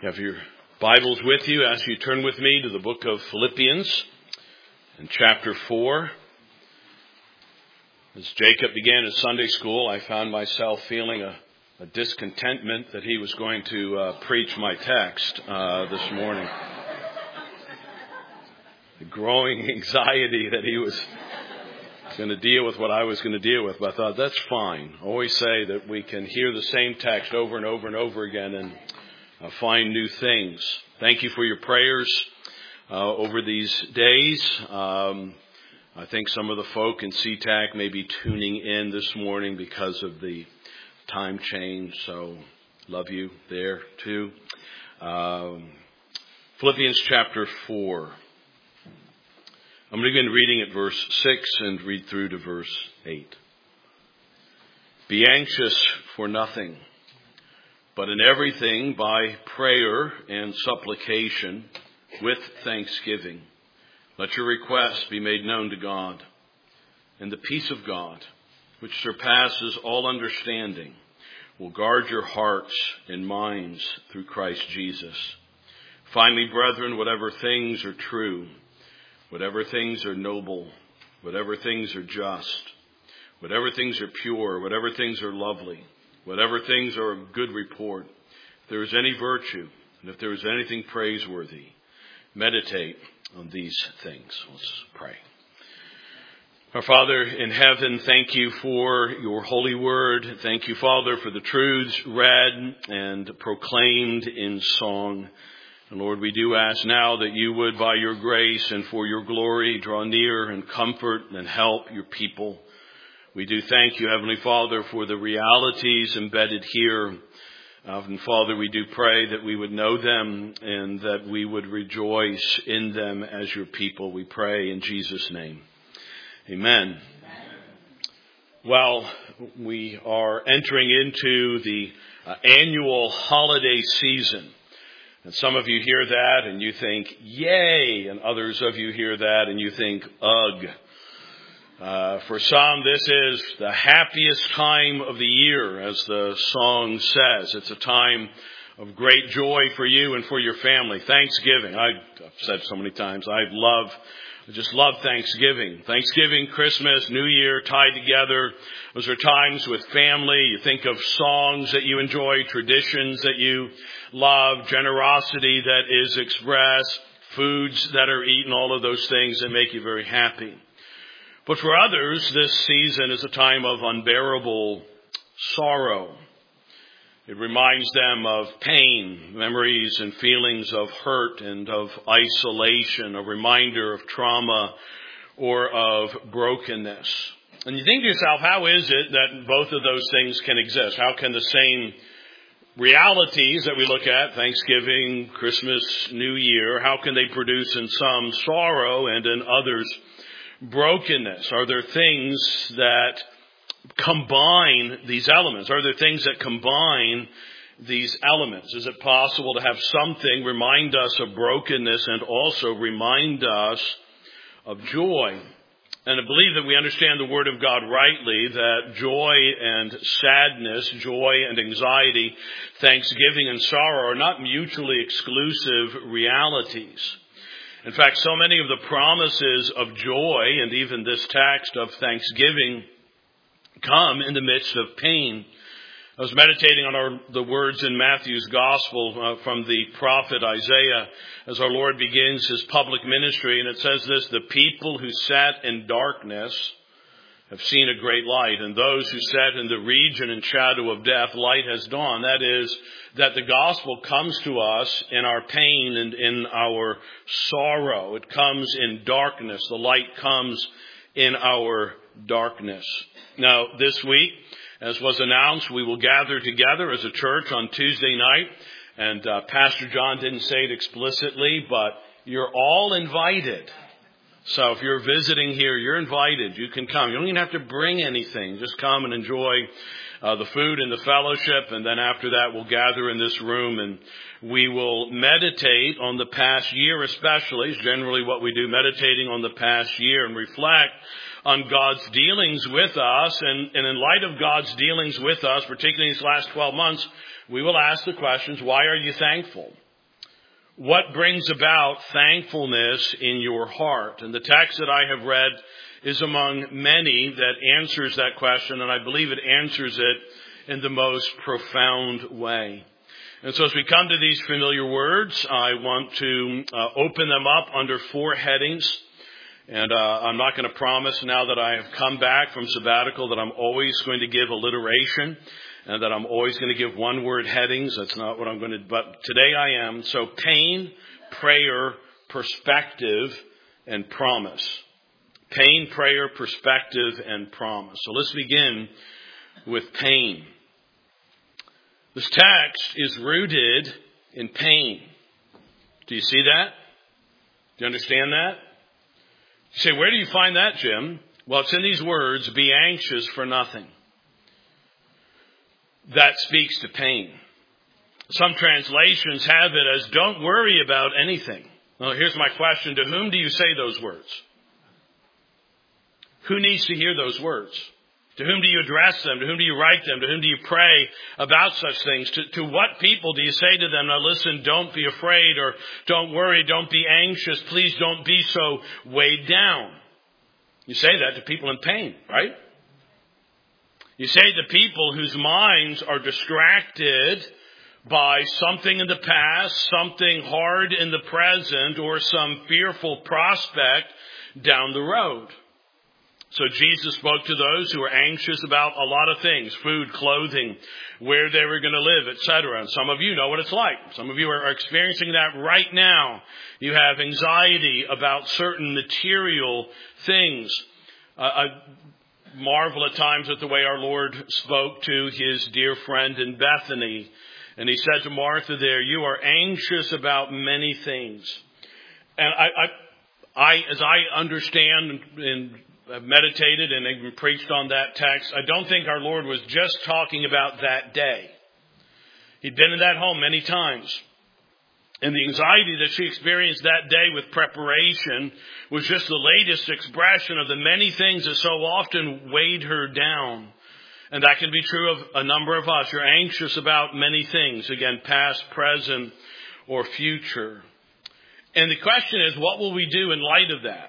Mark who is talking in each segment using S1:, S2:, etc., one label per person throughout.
S1: You have your Bibles with you. I ask you to turn with me to the book of Philippians in chapter 4. As Jacob began his Sunday school, I found myself feeling a discontentment that he was going to preach my text this morning. The growing anxiety that he was going to deal with what I was going to deal with. But I thought, that's fine. I always say that we can hear the same text over and over and over again and find new things. Thank you for your prayers over these days. I think some of the folk in SeaTac may be tuning in this morning because of the time change. So love you there too. Philippians chapter 4. I'm going to begin reading at verse 6 and read through to verse 8. Be anxious for nothing, but in everything by prayer and supplication with thanksgiving, let your requests be made known to God. And the peace of God, which surpasses all understanding, will guard your hearts and minds through Christ Jesus. Finally, brethren, whatever things are true, whatever things are noble, whatever things are just, whatever things are pure, whatever things are lovely, whatever things are of good report, if there is any virtue, and if there is anything praiseworthy, meditate on these things. Let's pray. Our Father in heaven, thank you for your holy word. Thank you, Father, for the truths read and proclaimed in song. And Lord, we do ask now that you would, by your grace and for your glory, draw near and comfort and help your people. We do thank you, Heavenly Father, for the realities embedded here. And Father, we do pray that we would know them and that we would rejoice in them as your people. We pray in Jesus' name. Amen. Well, we are entering into the annual holiday season. And some of you hear that and you think, yay! And others of you hear that and you think, ugh. For some, this is the happiest time of the year, as the song says. It's a time of great joy for you and for your family. Thanksgiving. I've said so many times, I just love Thanksgiving. Thanksgiving, Christmas, New Year tied together. Those are times with family. You think of songs that you enjoy, traditions that you love, generosity that is expressed, foods that are eaten, all of those things that make you very happy. But for others, this season is a time of unbearable sorrow. It reminds them of pain, memories and feelings of hurt and of isolation, a reminder of trauma or of brokenness. And you think to yourself, how is it that both of those things can exist? How can the same realities that we look at, Thanksgiving, Christmas, New Year, how can they produce in some sorrow and in others brokenness? Are there things that combine these elements? Are there things that combine these elements? Is it possible to have something remind us of brokenness and also remind us of joy? And I believe that we understand the Word of God rightly, that joy and sadness, joy and anxiety, thanksgiving and sorrow are not mutually exclusive realities. In fact, so many of the promises of joy and even this text of thanksgiving come in the midst of pain. I was meditating on the words in Matthew's Gospel from the prophet Isaiah as our Lord begins his public ministry. And it says this, the people who sat in darkness have seen a great light. And those who sat in the region and shadow of death, light has dawned. That is, that the gospel comes to us in our pain and in our sorrow. It comes in darkness. The light comes in our darkness. Now, this week, as was announced, we will gather together as a church on Tuesday night. And Pastor John didn't say it explicitly, but you're all invited. So if you're visiting here, you're invited. You can come. You don't even have to bring anything. Just come and enjoy the food and the fellowship. And then after that, we'll gather in this room and we will meditate on the past year especially. It's generally what we do, meditating on the past year and reflect on God's dealings with us. And in light of God's dealings with us, particularly these last 12 months, we will ask the questions, why are you thankful? What brings about thankfulness in your heart? And the text that I have read is among many that answers that question, and I believe it answers it in the most profound way. And so as we come to these familiar words, I want to open them up under 4 headings. And I'm not going to promise now that I have come back from sabbatical that I'm always going to give alliteration and that I'm always going to give one-word headings. That's not what I'm going to, but today I am. So pain, prayer, perspective, and promise. Pain, prayer, perspective, and promise. So let's begin with pain. This text is rooted in pain. Do you see that? Do you understand that? You say, where do you find that, Jim? Well, it's in these words, be anxious for nothing. That speaks to pain. Some translations have it as don't worry about anything. Well, here's my question. To whom do you say those words? Who needs to hear those words? To whom do you address them? To whom do you write them? To whom do you pray about such things? To what people do you say to them, now listen, don't be afraid, or don't worry, don't be anxious, please don't be so weighed down. You say that to people in pain, right? You say to people whose minds are distracted by something in the past, something hard in the present, or some fearful prospect down the road. So Jesus spoke to those who were anxious about a lot of things, food, clothing, where they were going to live, etc. And some of you know what it's like. Some of you are experiencing that right now. You have anxiety about certain material things. I marvel at times at the way our Lord spoke to his dear friend in Bethany. And he said to Martha there, you are anxious about many things. And as I understand and I've meditated and even preached on that text, I don't think our Lord was just talking about that day. He'd been in that home many times. And the anxiety that she experienced that day with preparation was just the latest expression of the many things that so often weighed her down. And that can be true of a number of us. You're anxious about many things, again, past, present, or future. And the question is, what will we do in light of that?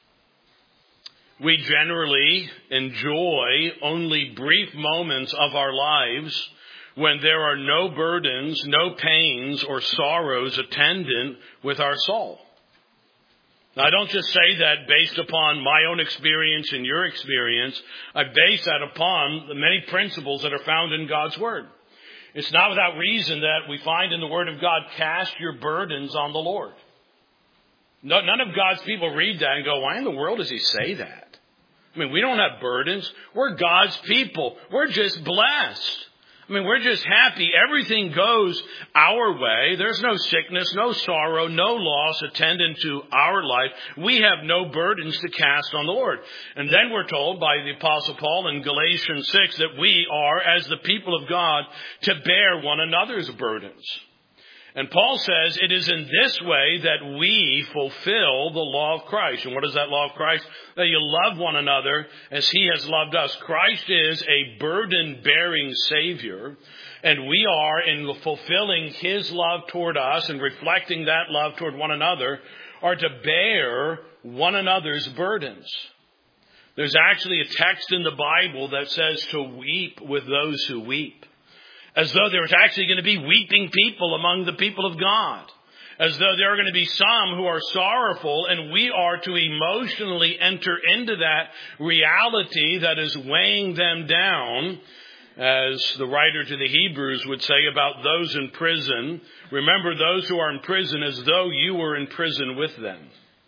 S1: We generally enjoy only brief moments of our lives when there are no burdens, no pains, or sorrows attendant with our soul. Now, I don't just say that based upon my own experience and your experience. I base that upon the many principles that are found in God's Word. It's not without reason that we find in the Word of God, cast your burdens on the Lord. None of God's people read that and go, why in the world does he say that? I mean, we don't have burdens. We're God's people. We're just blessed. I mean, we're just happy. Everything goes our way. There's no sickness, no sorrow, no loss attendant to our life. We have no burdens to cast on the Lord. And then we're told by the Apostle Paul in Galatians 6 that we are, as the people of God, to bear one another's burdens. And Paul says it is in this way that we fulfill the law of Christ. And what is that law of Christ? That you love one another as he has loved us. Christ is a burden-bearing Savior. And we are, in fulfilling his love toward us and reflecting that love toward one another, are to bear one another's burdens. There's actually a text in the Bible that says to weep with those who weep. As though there's actually going to be weeping people among the people of God. As though there are going to be some who are sorrowful, and we are to emotionally enter into that reality that is weighing them down. As the writer to the Hebrews would say about those in prison, remember those who are in prison as though you were in prison with them.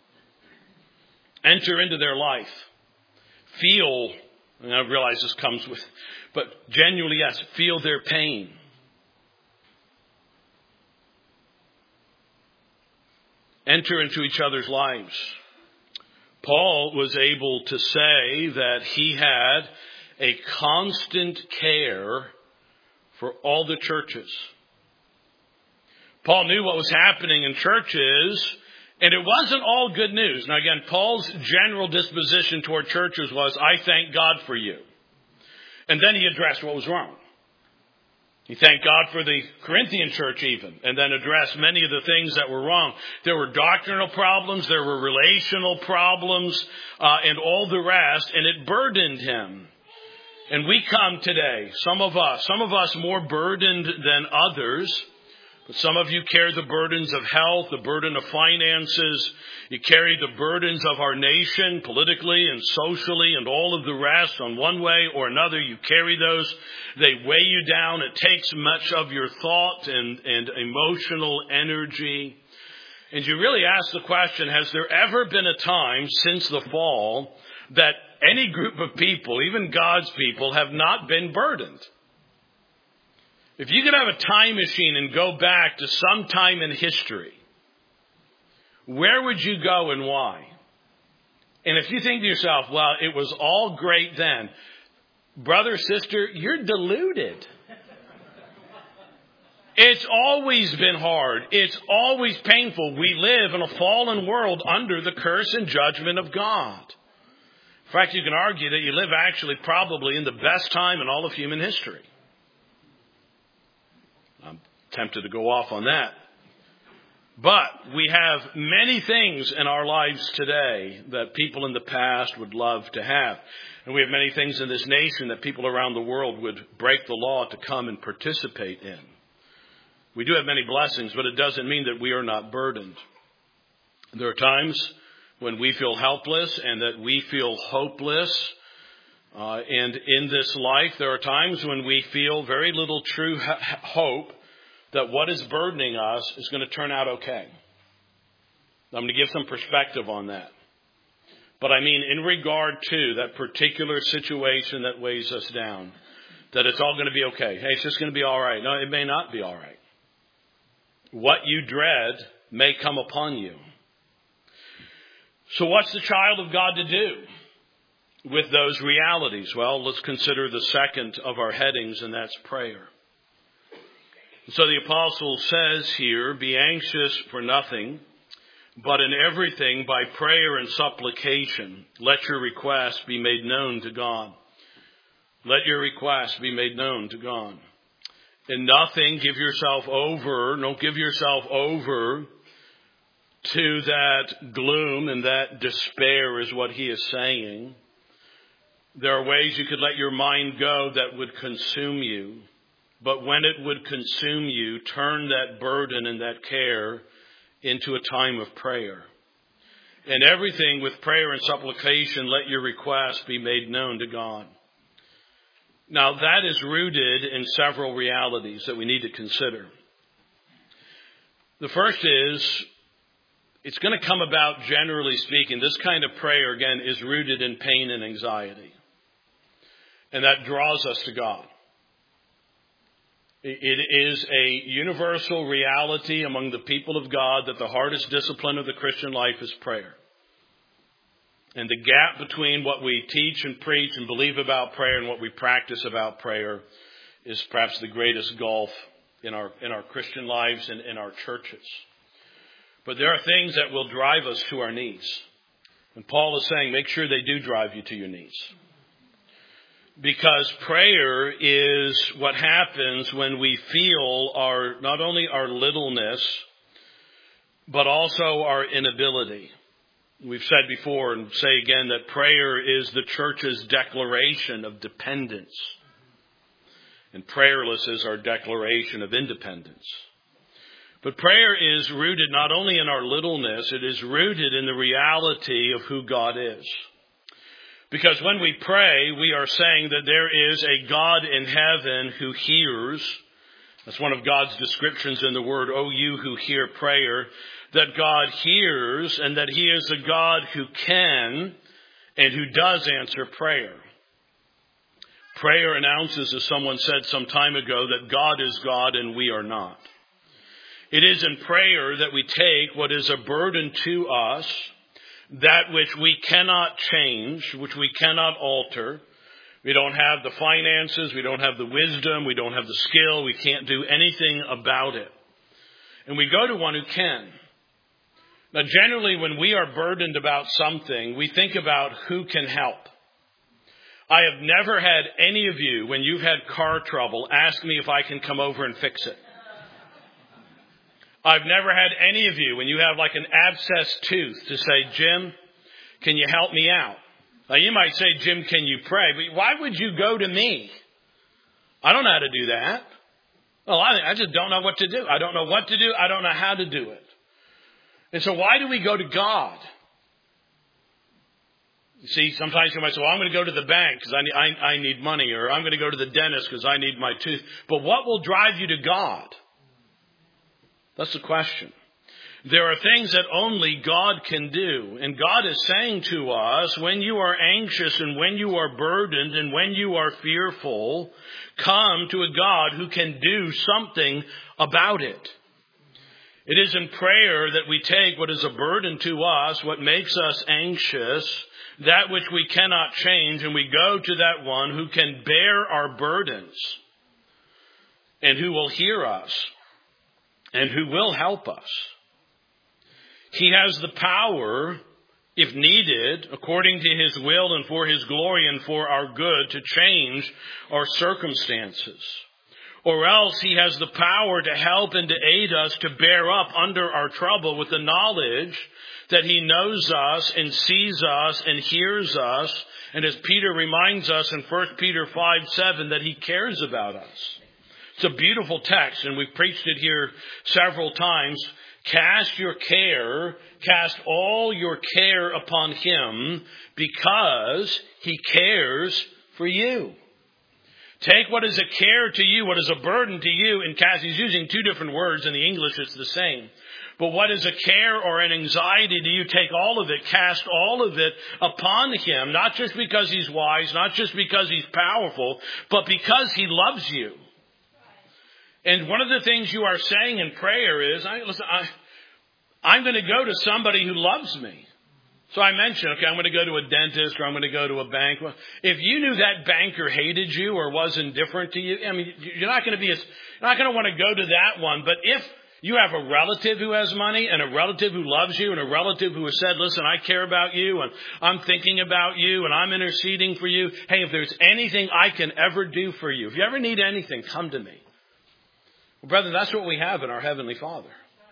S1: Enter into their life. Feel, and I realize this comes with, but genuinely, yes, feel their pain. Enter into each other's lives. Paul was able to say that he had a constant care for all the churches. Paul knew what was happening in churches, and it wasn't all good news. Now again, Paul's general disposition toward churches was, I thank God for you. And then he addressed what was wrong. He thanked God for the Corinthian church even, and then addressed many of the things that were wrong. There were doctrinal problems, there were relational problems, and all the rest, and it burdened him. And we come today, some of us more burdened than others. But some of you carry the burdens of health, the burden of finances. You carry the burdens of our nation politically and socially and all of the rest. On one way or another, you carry those. They weigh you down. It takes much of your thought and emotional energy. And you really ask the question, has there ever been a time since the fall that any group of people, even God's people, have not been burdened? If you could have a time machine and go back to some time in history, where would you go and why? And if you think to yourself, well, it was all great then, brother, sister, you're deluded. It's always been hard. It's always painful. We live in a fallen world under the curse and judgment of God. In fact, you can argue that you live actually probably in the best time in all of human history. I'm tempted to go off on that. But we have many things in our lives today that people in the past would love to have. And we have many things in this nation that people around the world would break the law to come and participate in. We do have many blessings, but it doesn't mean that we are not burdened. There are times when we feel helpless and that we feel hopeless. And in this life, there are times when we feel very little true hope that what is burdening us is going to turn out okay. I'm going to give some perspective on that. But I mean, in regard to that particular situation that weighs us down, that it's all going to be okay. Hey, it's just going to be all right. No, it may not be all right. What you dread may come upon you. So what's the child of God to do with those realities? Well, let's consider the second of our headings, and that's prayer. So the apostle says here, be anxious for nothing, but in everything by prayer and supplication, let your requests be made known to God. Let your requests be made known to God. In nothing, don't give yourself over to that gloom and that despair is what he is saying. There are ways you could let your mind go that would consume you. But when it would consume you, turn that burden and that care into a time of prayer. And everything with prayer and supplication, let your requests be made known to God. Now that is rooted in several realities that we need to consider. The first is, it's going to come about, generally speaking, this kind of prayer, again, is rooted in pain and anxiety. And that draws us to God. It is a universal reality among the people of God that the hardest discipline of the Christian life is prayer. And the gap between what we teach and preach and believe about prayer and what we practice about prayer is perhaps the greatest gulf in our Christian lives and in our churches. But there are things that will drive us to our knees. And Paul is saying, make sure they do drive you to your knees. Because prayer is what happens when we feel not only our littleness, but also our inability. We've said before and say again that prayer is the church's declaration of dependence. And prayerless is our declaration of independence. But prayer is rooted not only in our littleness, it is rooted in the reality of who God is. Because when we pray, we are saying that there is a God in heaven who hears. That's one of God's descriptions in the word, O you who hear prayer, that God hears and that he is a God who can and who does answer prayer. Prayer announces, as someone said some time ago, that God is God and we are not. It is in prayer that we take what is a burden to us, that which we cannot change, which we cannot alter. We don't have the finances, we don't have the wisdom, we don't have the skill, we can't do anything about it. And we go to one who can. Now, generally, when we are burdened about something, we think about who can help. I have never had any of you, when you've had car trouble, ask me if I can come over and fix it. I've never had any of you, when you have like an abscessed tooth, to say, Jim, can you help me out? Now, you might say, Jim, can you pray? But why would you go to me? I don't know how to do that. Well, I just don't know what to do. I don't know what to do. I don't know how to do it. And so why do we go to God? You see, sometimes you might say, well, I'm going to go to the bank because I need money, or I'm going to go to the dentist because I need my tooth. But what will drive you to God? That's the question. There are things that only God can do. And God is saying to us, when you are anxious and when you are burdened and when you are fearful, come to a God who can do something about it. It is in prayer that we take what is a burden to us, what makes us anxious, that which we cannot change, and we go to that one who can bear our burdens and who will hear us and who will help us. He has the power, if needed, according to His will and for His glory and for our good, to change our circumstances. Or else He has the power to help and to aid us to bear up under our trouble with the knowledge that He knows us and sees us and hears us. And as Peter reminds us in 1 Peter 5:7, that He cares about us. It's a beautiful text, and we've preached it here several times. Cast all your care upon Him because He cares for you. Take what is a care to you, what is a burden to you, and cast. He's using two different words. In the English, it's the same. But what is a care or an anxiety to you, take all of it, cast all of it upon Him, not just because He's wise, not just because He's powerful, but because He loves you. And one of the things you are saying in prayer is, I'm going to go to somebody who loves me. So I mentioned, okay, I'm going to go to a dentist or I'm going to go to a bank. Well, if you knew that banker hated you or was indifferent to you, I mean, you're not going to want to go to that one. But if you have a relative who has money and a relative who loves you and a relative who has said, listen, I care about you and I'm thinking about you and I'm interceding for you. Hey, if there's anything I can ever do for you, if you ever need anything, come to me. Well, brethren, that's what we have in our Heavenly Father.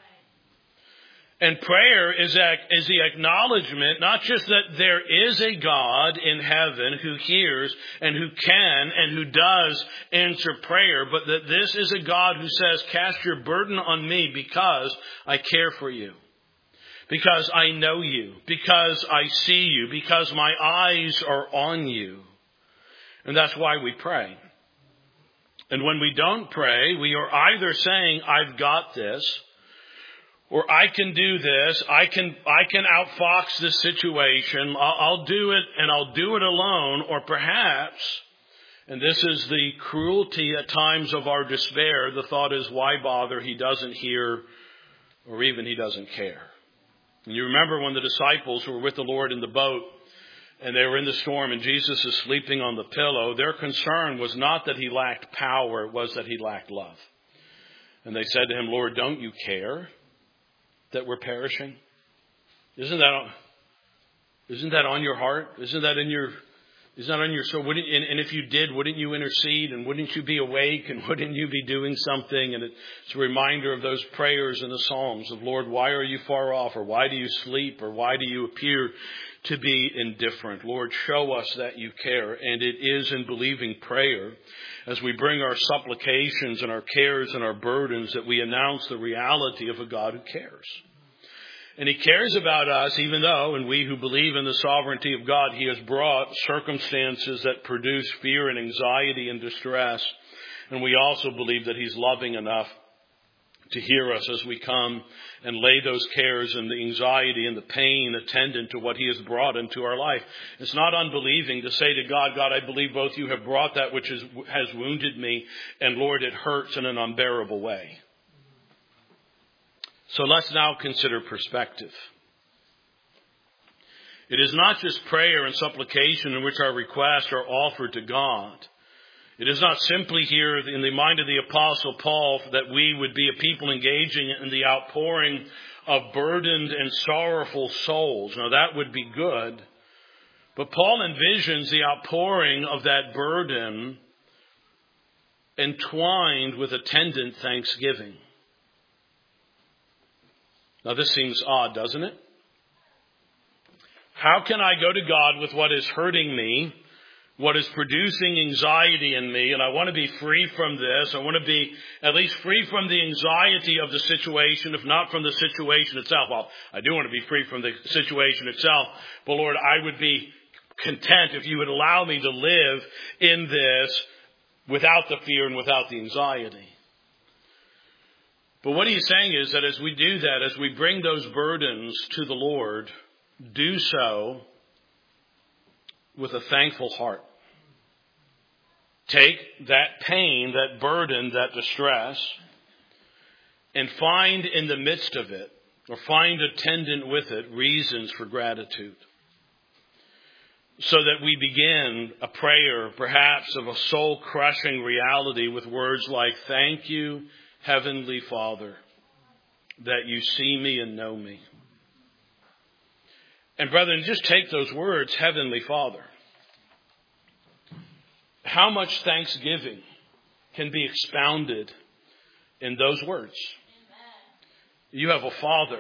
S1: And prayer is the acknowledgement, not just that there is a God in heaven who hears and who can and who does answer prayer, but that this is a God who says, cast your burden on me because I care for you, because I know you, because I see you, because my eyes are on you. And that's why we pray. And when we don't pray, we are either saying, I've got this, or I can do this, I can outfox this situation, I'll do it and I'll do it alone, or perhaps, and this is the cruelty at times of our despair, the thought is, why bother? He doesn't hear, or even He doesn't care. And you remember when the disciples were with the Lord in the boat, and they were in the storm, and Jesus is sleeping on the pillow, their concern was not that He lacked power, it was that He lacked love. And they said to Him, Lord, don't you care that we're perishing? Isn't that on your heart? Isn't that on your soul? And if you did, wouldn't you intercede? And wouldn't you be awake? And wouldn't you be doing something? And it's a reminder of those prayers in the Psalms of, Lord, why are you far off? Or why do you sleep? Or why do you appear to be indifferent? Lord, show us that you care. And it is in believing prayer, as we bring our supplications and our cares and our burdens, that we announce the reality of a God who cares. And He cares about us, even though, and we who believe in the sovereignty of God, He has brought circumstances that produce fear and anxiety and distress. And we also believe that He's loving enough to hear us as we come and lay those cares and the anxiety and the pain attendant to what He has brought into our life. It's not unbelieving to say to God, God, I believe both you have brought that which has wounded me, and Lord, it hurts in an unbearable way. So let's now consider perspective. It is not just prayer and supplication in which our requests are offered to God. It is not simply here in the mind of the Apostle Paul that we would be a people engaging in the outpouring of burdened and sorrowful souls. Now that would be good. But Paul envisions the outpouring of that burden entwined with attendant thanksgiving. Now this seems odd, doesn't it? How can I go to God with what is hurting me, what is producing anxiety in me, and I want to be free from this. I want to be at least free from the anxiety of the situation, if not from the situation itself. Well, I do want to be free from the situation itself, but Lord, I would be content if you would allow me to live in this without the fear and without the anxiety. But what he's saying is that as we do that, as we bring those burdens to the Lord, do so with a thankful heart. Take that pain, that burden, that distress, and find in the midst of it, or find attendant with it, reasons for gratitude. So that we begin a prayer, perhaps of a soul-crushing reality with words like, "Thank you, Heavenly Father, that you see me and know me." And brethren, just take those words, Heavenly Father. How much thanksgiving can be expounded in those words? You have a Father.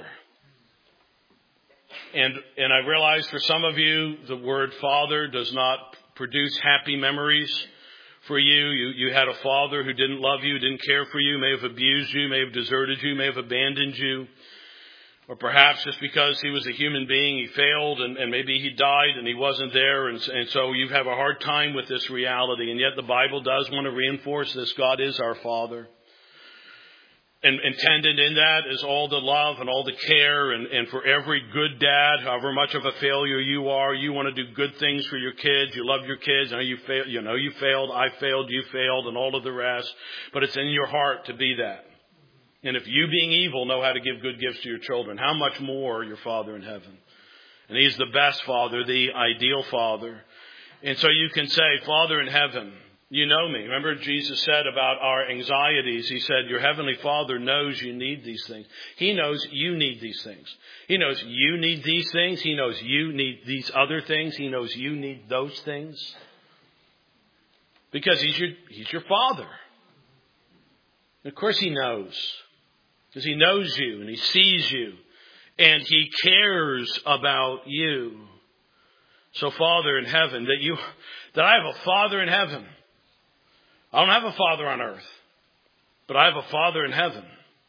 S1: And I realize for some of you, the word Father does not produce happy memories for you. You had a father who didn't love you, didn't care for you, may have abused you, may have deserted you, may have abandoned you. Or perhaps just because he was a human being, he failed and maybe he died and he wasn't there. And so you have a hard time with this reality. And yet the Bible does want to reinforce this. God is our Father. And intended in that is all the love and all the care. And for every good dad, however much of a failure you are, you want to do good things for your kids. You love your kids. You failed, I failed, you failed, and all of the rest. But it's in your heart to be that. And if you, being evil, know how to give good gifts to your children, how much more your Father in heaven? And He's the best Father, the ideal Father. And so you can say, Father in heaven, you know me. Remember Jesus said about our anxieties, He said, your Heavenly Father knows you need these things. He knows you need these things. He knows you need these things. He knows you need these other things. He knows you need those things. Because He's your Father. And of course He knows. Because He knows you and He sees you and He cares about you. So Father in heaven, that I have a Father in heaven. I don't have a Father on earth, but I have a Father in heaven.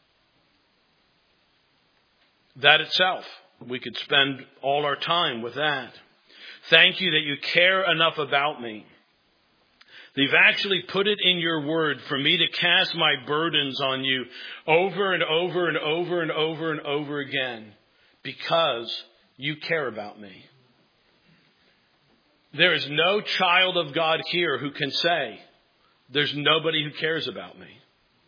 S1: That itself, we could spend all our time with that. Thank you that you care enough about me. You've actually put it in your word for me to cast my burdens on you over and over and over and over and over again because you care about me. There is no child of God here who can say, there's nobody who cares about me.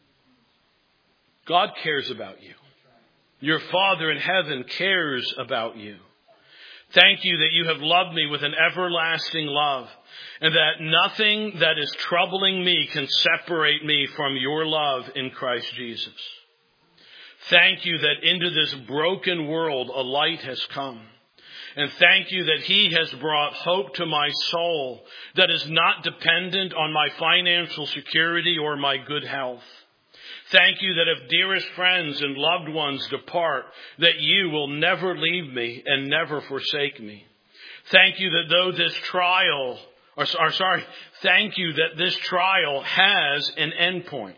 S1: God cares about you. Your Father in heaven cares about you. Thank you that you have loved me with an everlasting love, and that nothing that is troubling me can separate me from your love in Christ Jesus. Thank you that into this broken world a light has come. And thank you that He has brought hope to my soul that is not dependent on my financial security or my good health. Thank you that if dearest friends and loved ones depart, that you will never leave me and never forsake me. Thank you that though this trial, thank you that this trial has an end point.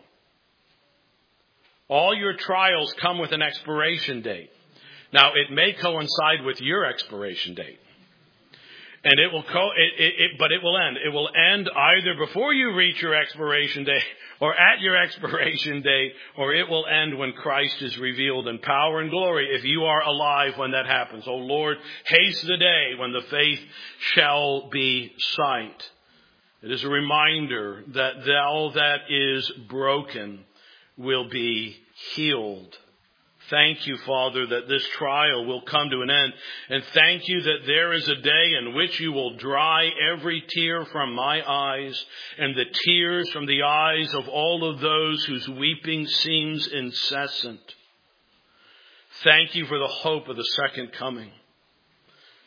S1: All your trials come with an expiration date. Now, it may coincide with your expiration date. And it will but it will end. It will end either before you reach your expiration date or at your expiration date, or it will end when Christ is revealed in power and glory if you are alive when that happens. Oh Lord, haste the day when the faith shall be sight. It is a reminder that all that is broken will be healed. Thank you, Father, that this trial will come to an end. And thank you that there is a day in which you will dry every tear from my eyes and the tears from the eyes of all of those whose weeping seems incessant. Thank you for the hope of the second coming.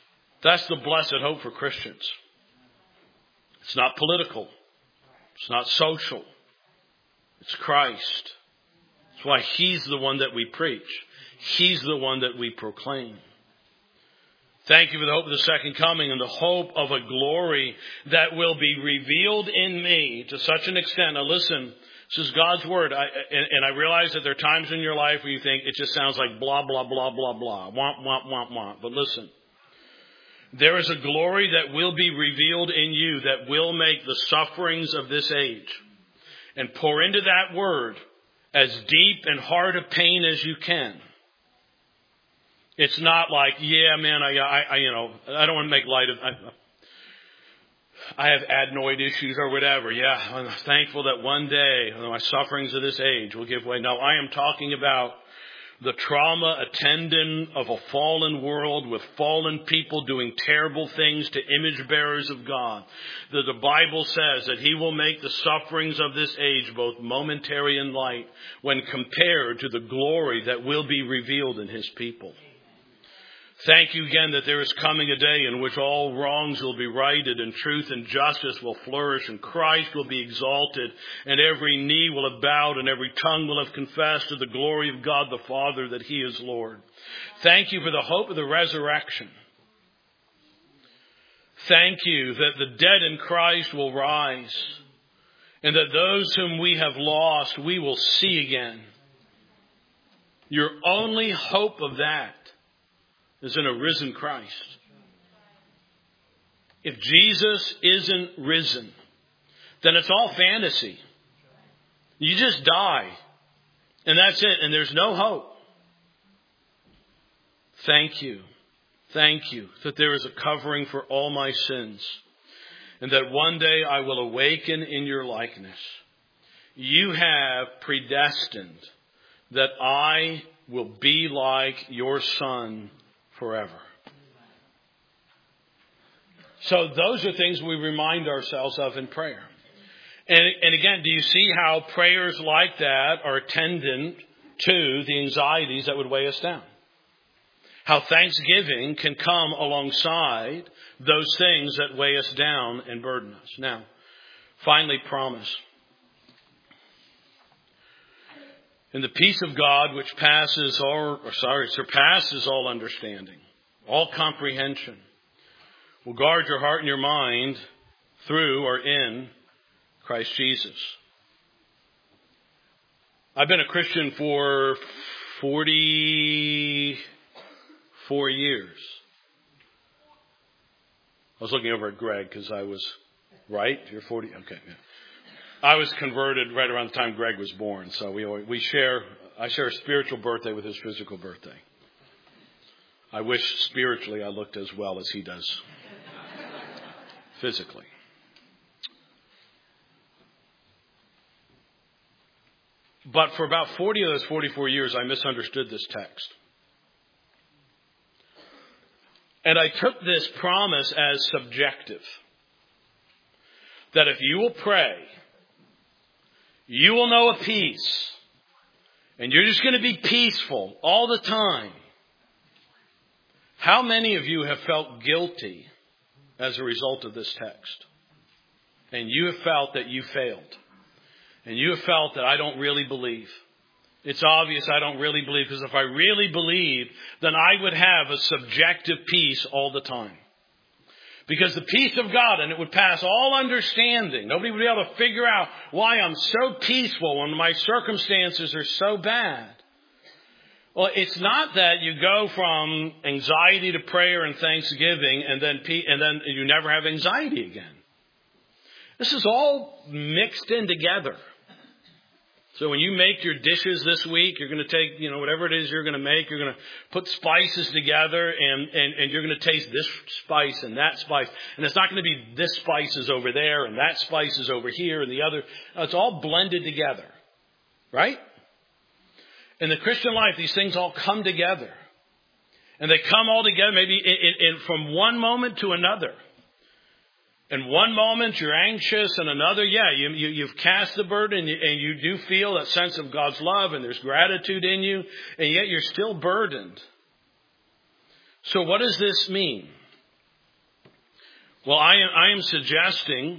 S1: That's the blessed hope for Christians. It's not political. It's not social. It's Christ. That's why He's the one that we preach. He's the one that we proclaim. Thank you for the hope of the second coming and the hope of a glory that will be revealed in me to such an extent. Now listen, this is God's word. And I realize that there are times in your life where you think it just sounds like blah, blah, blah, blah, blah. Womp, womp, womp, womp. But listen, there is a glory that will be revealed in you that will make the sufferings of this age and pour into that word as deep and hard a pain as you can. It's not like, yeah, man, I don't want to make light of, I have adenoid issues or whatever. Yeah, I'm thankful that one day my sufferings of this age will give way. No, I am talking about the trauma attendant of a fallen world with fallen people doing terrible things to image bearers of God. That the Bible says that He will make the sufferings of this age both momentary and light when compared to the glory that will be revealed in His people. Thank you again that there is coming a day in which all wrongs will be righted and truth and justice will flourish and Christ will be exalted and every knee will have bowed and every tongue will have confessed to the glory of God the Father that He is Lord. Thank you for the hope of the resurrection. Thank you that the dead in Christ will rise and that those whom we have lost we will see again. Your only hope of that is in a risen Christ. If Jesus isn't risen, then it's all fantasy. You just die. And that's it. And there's no hope. Thank you. Thank you that there is a covering for all my sins. And that one day I will awaken in your likeness. You have predestined that I will be like your Son forever. So those are things we remind ourselves of in prayer. And again, do you see how prayers like that are attendant to the anxieties that would weigh us down? How thanksgiving can come alongside those things that weigh us down and burden us. Now, finally, promise. And the peace of God, which surpasses all understanding, all comprehension, will guard your heart and your mind through or in Christ Jesus. I've been a Christian for 44 years. I was looking over at Greg because I was right. You're 40. Okay. Yeah. I was converted right around the time Greg was born, so I share a spiritual birthday with his physical birthday. I wish spiritually I looked as well as he does physically. But for about 40 of those 44 years, I misunderstood this text. And I took this promise as subjective. That if you will pray, you will know a peace. And you're just going to be peaceful all the time. How many of you have felt guilty as a result of this text? And you have felt that you failed. And you have felt that I don't really believe. It's obvious I don't really believe, because if I really believed, then I would have a subjective peace all the time. Because the peace of God, and it would pass all understanding. Nobody would be able to figure out why I'm so peaceful when my circumstances are so bad. Well, it's not that you go from anxiety to prayer and thanksgiving and then you never have anxiety again. This is all mixed in together. So when you make your dishes this week, you're going to take, whatever it is you're going to make, you're going to put spices together and you're going to taste this spice and that spice. And it's not going to be this spice is over there and that spice is over here and the other. It's all blended together. Right? In the Christian life, these things all come together. And they come all together maybe from one moment to another. In one moment you're anxious, and another, you've cast the burden, and you do feel that sense of God's love, and there's gratitude in you, and yet you're still burdened. So what does this mean? Well, I am suggesting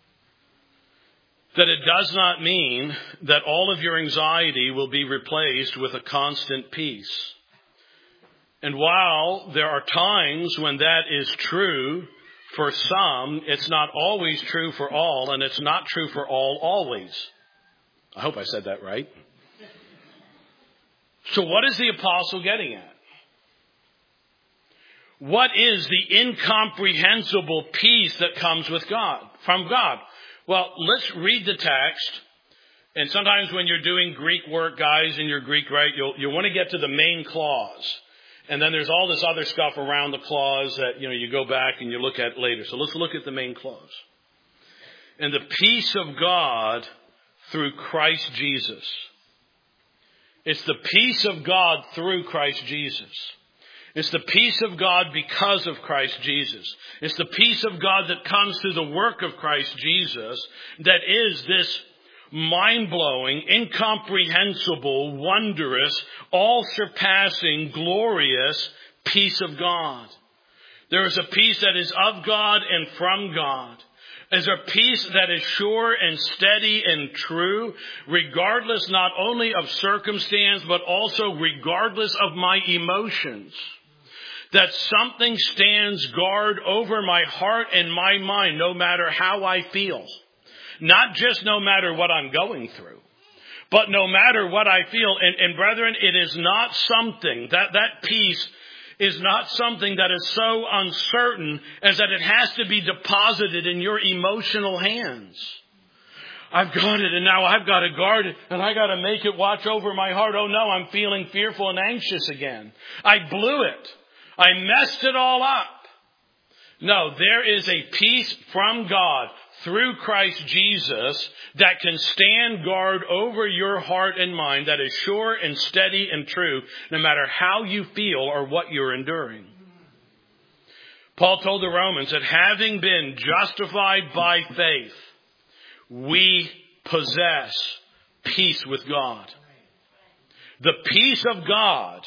S1: that it does not mean that all of your anxiety will be replaced with a constant peace. And while there are times when that is true for some, it's not always true for all, and it's not true for all always. I hope I said that right. So what is the apostle getting at? What is the incomprehensible peace that comes with God, from God? Well, let's read the text. And sometimes when you're doing Greek work, guys, in your Greek, right, you'll want to get to the main clause. And then there's all this other stuff around the clause that, you go back and you look at later. So let's look at the main clause. And the peace of God through Christ Jesus. It's the peace of God through Christ Jesus. It's the peace of God because of Christ Jesus. It's the peace of God that comes through the work of Christ Jesus that is this mind-blowing, incomprehensible, wondrous, all-surpassing, glorious peace of God. There is a peace that is of God and from God. There's a peace that is sure and steady and true, regardless not only of circumstance, but also regardless of my emotions. That something stands guard over my heart and my mind, no matter how I feel. Not just no matter what I'm going through, but no matter what I feel. And brethren, it is not something, that peace is not something that is so uncertain as that it has to be deposited in your emotional hands. I've got it and now I've got to guard it and I got to make it watch over my heart. Oh no, I'm feeling fearful and anxious again. I blew it. I messed it all up. No, there is a peace from God through Christ Jesus that can stand guard over your heart and mind, that is sure and steady and true, no matter how you feel or what you're enduring. Paul told the Romans that having been justified by faith, we possess peace with God. The peace of God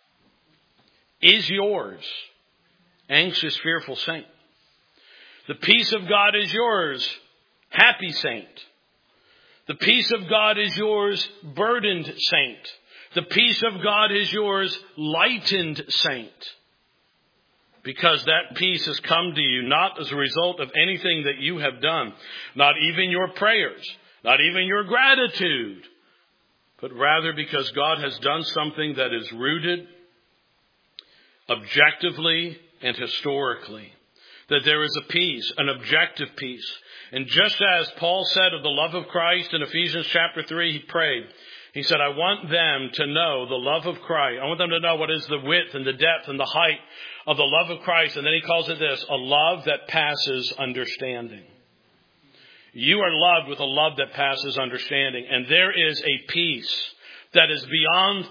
S1: is yours, anxious, fearful saint. The peace of God is yours, happy saint. The peace of God is yours, burdened saint. The peace of God is yours, lightened saint. Because that peace has come to you not as a result of anything that you have done, not even your prayers, not even your gratitude, but rather because God has done something that is rooted objectively and historically. That there is a peace, an objective peace. And just as Paul said of the love of Christ in Ephesians chapter 3, he prayed. He said, I want them to know the love of Christ. I want them to know what is the width and the depth and the height of the love of Christ. And then he calls it this, a love that passes understanding. You are loved with a love that passes understanding. And there is a peace that is beyond,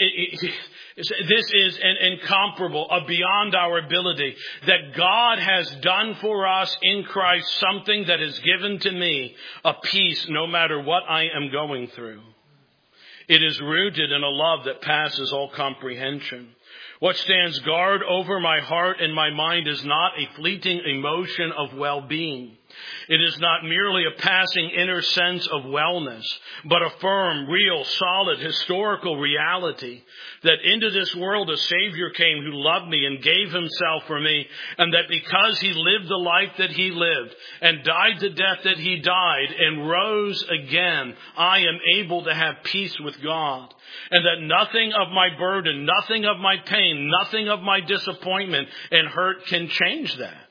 S1: this is incomparable, beyond our ability. That God has done for us in Christ something that has given to me a peace no matter what I am going through. It is rooted in a love that passes all comprehension. What stands guard over my heart and my mind is not a fleeting emotion of well-being. It is not merely a passing inner sense of wellness, but a firm, real, solid, historical reality that into this world a Savior came who loved me and gave himself for me, and that because he lived the life that he lived and died the death that he died and rose again, I am able to have peace with God. And that nothing of my burden, nothing of my pain, nothing of my disappointment and hurt can change that.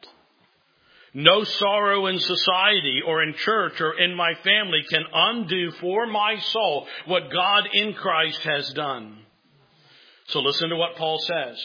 S1: No sorrow in society or in church or in my family can undo for my soul what God in Christ has done. So listen to what Paul says.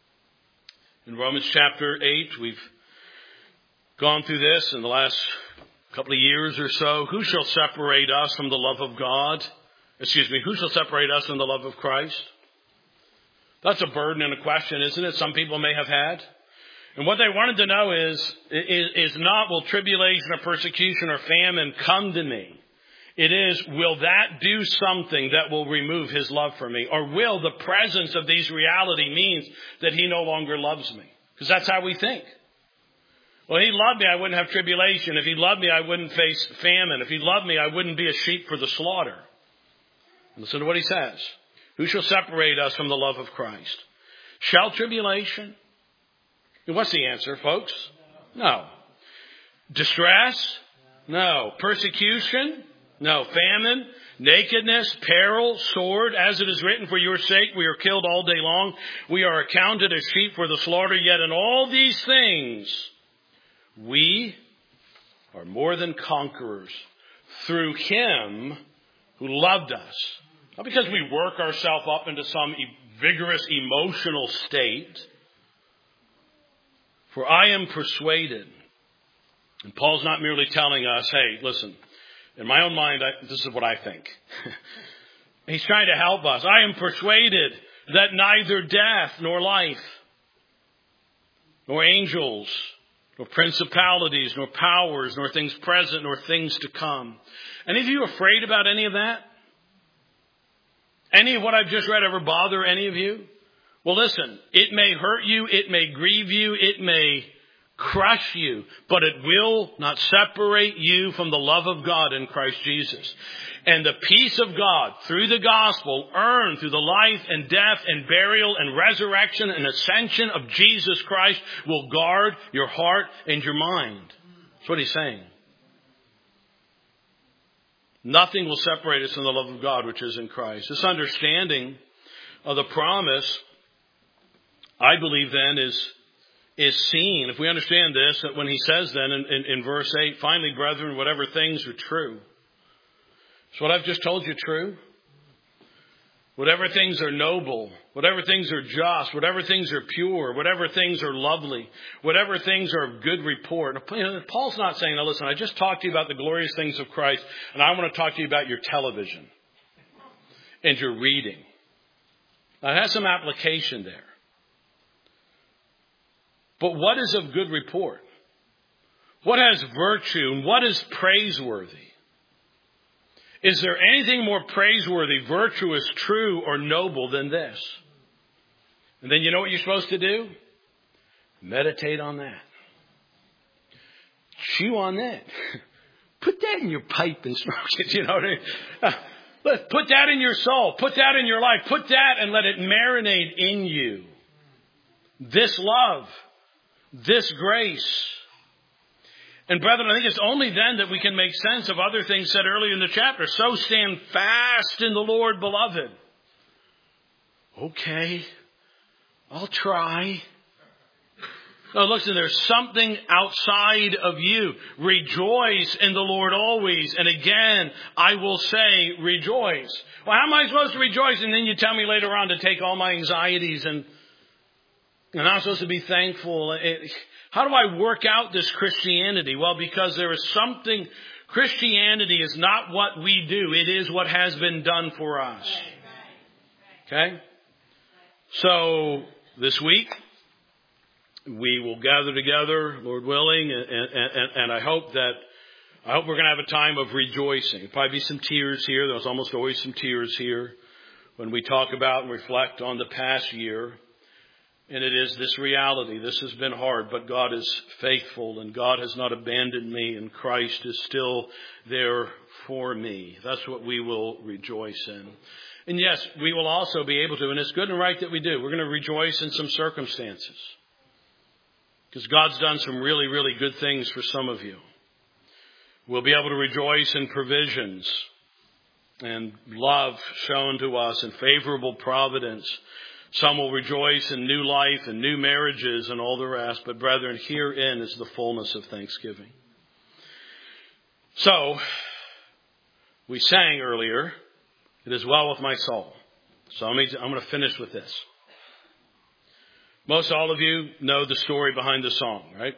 S1: In Romans chapter 8, we've gone through this in the last couple of years or so. Who shall separate us from the love of God? Who shall separate us from the love of Christ? That's a burden and a question, isn't it? Some people may have had. And what they wanted to know is not, will tribulation or persecution or famine come to me? It is, will that do something that will remove his love for me? Or will the presence of these reality means that he no longer loves me? Because that's how we think. Well, He loved me, I wouldn't have tribulation. If He loved me, I wouldn't face famine. If He loved me, I wouldn't be a sheep for the slaughter. Listen to what He says. Who shall separate us from the love of Christ? Shall tribulation? And what's the answer, folks? No. Distress? No. Persecution? No. Famine? Nakedness? Peril? Sword? As it is written, for your sake we are killed all day long. We are accounted as sheep for the slaughter. Yet in all these things we are more than conquerors through Him who loved us. Not because we work ourselves up into some vigorous emotional state. For I am persuaded. And Paul's not merely telling us, hey, listen, in my own mind, this is what I think. He's trying to help us. I am persuaded that neither death nor life, nor angels, nor principalities, nor powers, nor things present, nor things to come. Any of you afraid about any of that? Any of what I've just read ever bother any of you? Well, listen, it may hurt you, it may grieve you, it may crush you, but it will not separate you from the love of God in Christ Jesus. And the peace of God through the gospel earned through the life and death and burial and resurrection and ascension of Jesus Christ will guard your heart and your mind. That's what he's saying. Nothing will separate us from the love of God which is in Christ. This understanding of the promise, I believe then, is seen. If we understand this, that when he says then in verse 8, finally, brethren, whatever things are true. Is what I've just told you true? Whatever things are noble, whatever things are just, whatever things are pure, whatever things are lovely, whatever things are of good report. Paul's not saying, now listen, I just talked to you about the glorious things of Christ, and I want to talk to you about your television and your reading. Now, it has some application there. But what is of good report? What has virtue and what is praiseworthy? Is there anything more praiseworthy, virtuous, true, or noble than this? And then you know what you're supposed to do? Meditate on that. Chew on that. Put that in your pipe and smoke it, you know what I mean? Put that in your soul. Put that in your life. Put that and let it marinate in you. This love. This grace. And brethren, I think it's only then that we can make sense of other things said earlier in the chapter. So stand fast in the Lord, beloved. Okay, I'll try. No, listen, there's something outside of you. Rejoice in the Lord always. And again, I will say rejoice. Well, how am I supposed to rejoice? And then you tell me later on to take all my anxieties and I'm supposed to be thankful. How do I work out this Christianity? Well, because there is something. Christianity is not what we do. It is what has been done for us. Okay? So, this week, we will gather together, Lord willing, and I hope we're going to have a time of rejoicing. There'll probably be some tears here. There's almost always some tears here when we talk about and reflect on the past year. And it is this reality. This has been hard, but God is faithful and God has not abandoned me and Christ is still there for me. That's what we will rejoice in. And yes, we will also be able to, and it's good and right that we do. We're going to rejoice in some circumstances. Because God's done some really, really good things for some of you. We'll be able to rejoice in provisions and love shown to us and favorable providence. Some will rejoice in new life and new marriages and all the rest. But brethren, herein is the fullness of thanksgiving. So, we sang earlier, it is well with my soul. So I'm going to finish with this. Most all of you know the story behind the song, right?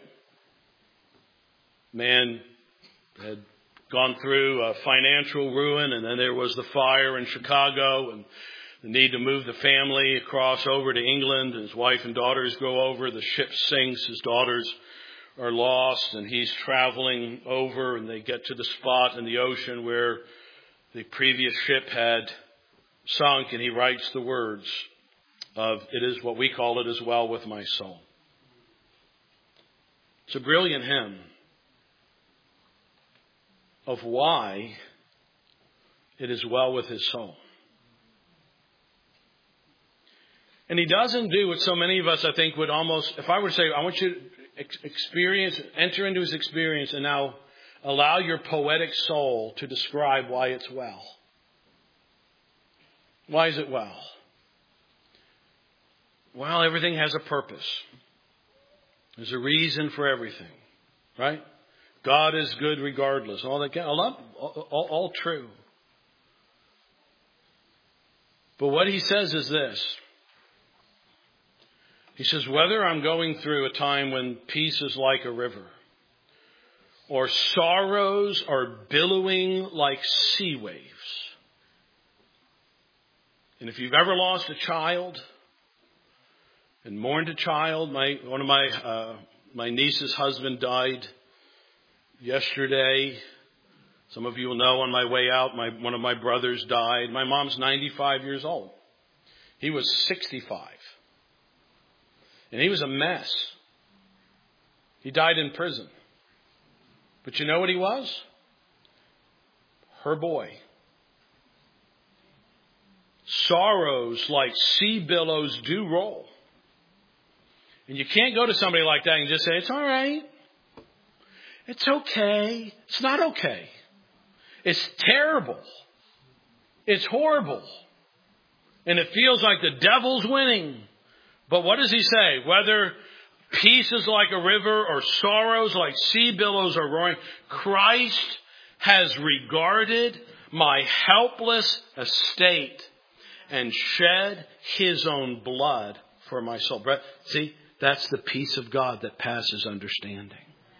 S1: Man had gone through a financial ruin, and then there was the fire in Chicago, and the need to move the family across over to England. His wife and daughters go over. The ship sinks. His daughters are lost, and he's traveling over, and they get to the spot in the ocean where the previous ship had sunk, and he writes the words of, it is what we call it as well with my soul. It's a brilliant hymn of why it is well with his soul. And he doesn't do what so many of us, I think, would almost, if I were to say, I want you to experience, enter into his experience and now allow your poetic soul to describe why it's well. Why is it well? Well, everything has a purpose. There's a reason for everything, right? God is good regardless. All that, all true. But what he says is this. He says, whether I'm going through a time when peace is like a river, or sorrows are billowing like sea waves. And if you've ever lost a child and mourned a child, one of my niece's husband died yesterday. Some of you will know on my way out, one of my brothers died. My mom's 95 years old. He was 65. And he was a mess. He died in prison. But you know what he was? Her boy. Sorrows like sea billows do roll. And you can't go to somebody like that and just say, it's all right. It's okay. It's not okay. It's terrible. It's horrible. And it feels like the devil's winning. But what does he say? Whether peace is like a river or sorrows like sea billows are roaring, Christ has regarded my helpless estate and shed his own blood for my soul. See, that's the peace of God that passes understanding.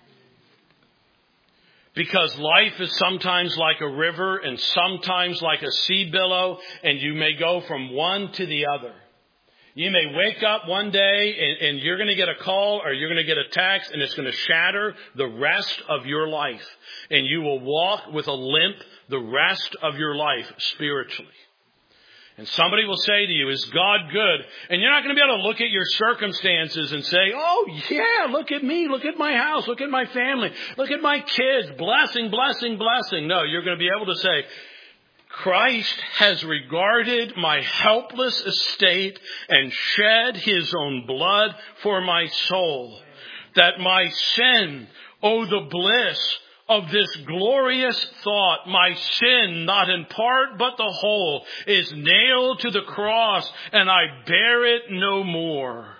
S1: Because life is sometimes like a river and sometimes like a sea billow, and you may go from one to the other. You may wake up one day and you're going to get a call or you're going to get a text and it's going to shatter the rest of your life. And you will walk with a limp the rest of your life spiritually. And somebody will say to you, is God good? And you're not going to be able to look at your circumstances and say, oh yeah, look at me, look at my house, look at my family, look at my kids, blessing, blessing, blessing. No, you're going to be able to say, Christ has regarded my helpless estate and shed his own blood for my soul. That my sin, oh the bliss of this glorious thought, my sin, not in part but the whole, is nailed to the cross and I bear it no more.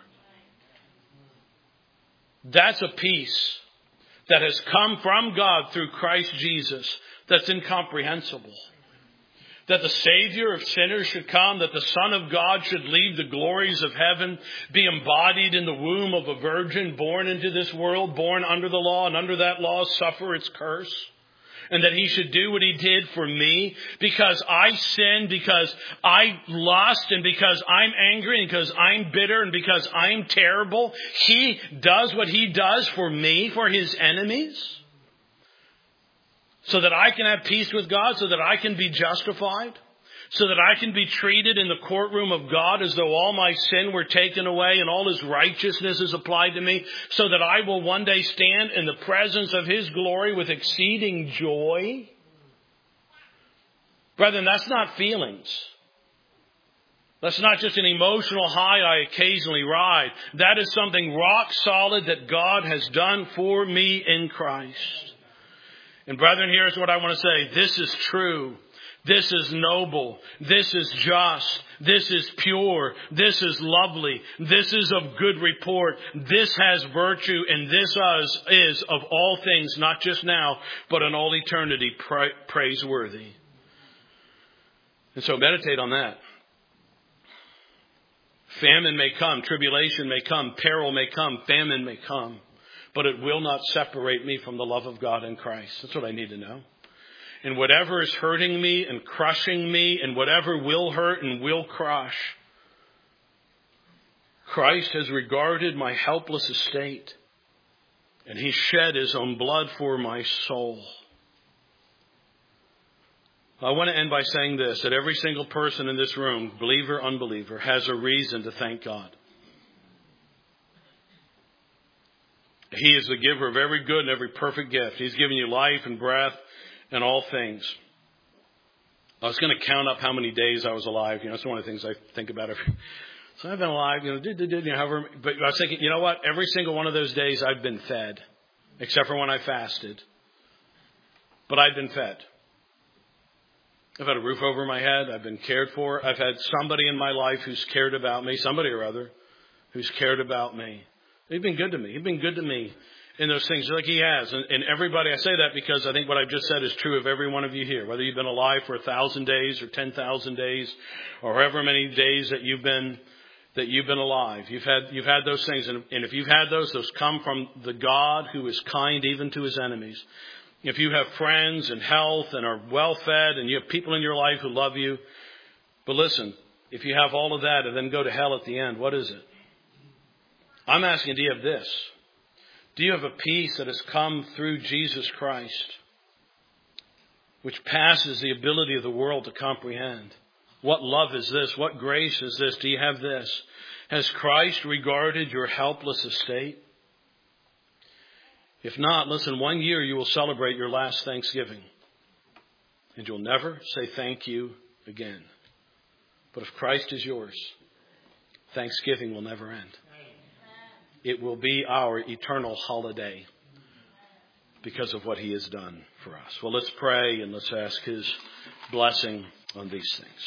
S1: That's a peace that has come from God through Christ Jesus that's incomprehensible. That the Savior of sinners should come, that the Son of God should leave the glories of heaven, be embodied in the womb of a virgin, born into this world, born under the law, and under that law suffer its curse. And that he should do what he did for me because I sinned, because I lust, and because I'm angry, and because I'm bitter, and because I'm terrible. He does what he does for me, for his enemies. So that I can have peace with God, so that I can be justified, so that I can be treated in the courtroom of God as though all my sin were taken away and all his righteousness is applied to me, so that I will one day stand in the presence of his glory with exceeding joy. Brethren, that's not feelings. That's not just an emotional high I occasionally ride. That is something rock solid that God has done for me in Christ. And brethren, here's what I want to say. This is true. This is noble. This is just. This is pure. This is lovely. This is of good report. This has virtue. And this is of all things, not just now, but in all eternity, praiseworthy. And so meditate on that. Famine may come. Tribulation may come. Peril may come. Famine may come. But it will not separate me from the love of God in Christ. That's what I need to know. And whatever is hurting me and crushing me and whatever will hurt and will crush, Christ has regarded my helpless estate and he shed his own blood for my soul. I want to end by saying this, that every single person in this room, believer, unbeliever, has a reason to thank God. He is the giver of every good and every perfect gift. He's given you life and breath and all things. I was going to count up how many days I was alive. It's one of the things I think about. So I've been alive, however. But I was thinking, you know what? Every single one of those days I've been fed, except for when I fasted. But I've been fed. I've had a roof over my head. I've been cared for. I've had somebody in my life who's cared about me, somebody or other, who's cared about me. He's been good to me. He's been good to me in those things, like he has. And everybody, I say that because I think what I've just said is true of every one of you here. Whether you've been alive for 1,000 days or 10,000 days, or however many days that you've been alive, you've had those things. And if you've had those come from the God who is kind even to his enemies. If you have friends and health and are well fed, and you have people in your life who love you, but listen, if you have all of that and then go to hell at the end, what is it? I'm asking, do you have this? Do you have a peace that has come through Jesus Christ, which passes the ability of the world to comprehend? What love is this? What grace is this? Do you have this? Has Christ regarded your helpless estate? If not, listen, 1 year you will celebrate your last Thanksgiving, and you'll never say thank you again. But if Christ is yours, Thanksgiving will never end. It will be our eternal holiday because of what he has done for us. Well, let's pray and let's ask his blessing on these things.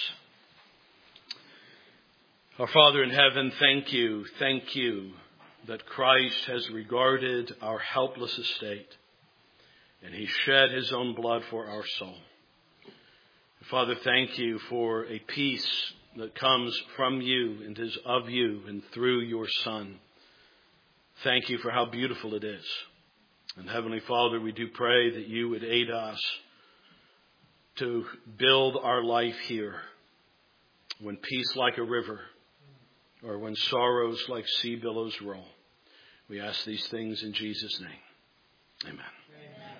S1: Our Father in heaven, thank you that Christ has regarded our helpless estate, and he shed his own blood for our soul. Father, thank you for a peace that comes from you and is of you and through your Son. Thank you for how beautiful it is. And Heavenly Father, we do pray that you would aid us to build our life here when peace like a river or when sorrows like sea billows roll. We ask these things in Jesus' name. Amen.